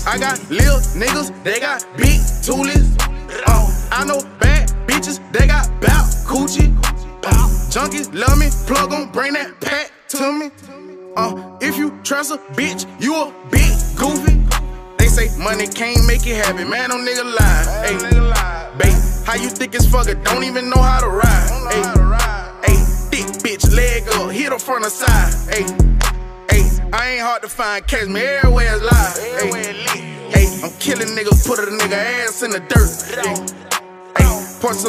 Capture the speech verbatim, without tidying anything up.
I got lil niggas, they got big toolies. Uh, I know bad bitches, they got bout coochie. Uh, junkies love me, plug 'em, bring that pack to me. Uh, if you trust a bitch, you a big goofy. They say money can't make it happen, man, them nigga lie. Hey, babe, how you think it's fucker? Don't even know how to ride. Hey, thick bitch, leg up, hit her front or side. Hey, hey, I ain't hard to find, catch me everywhere is live. Hey, hey, I'm killing niggas, put a nigga ass in the dirt. Hey, hey,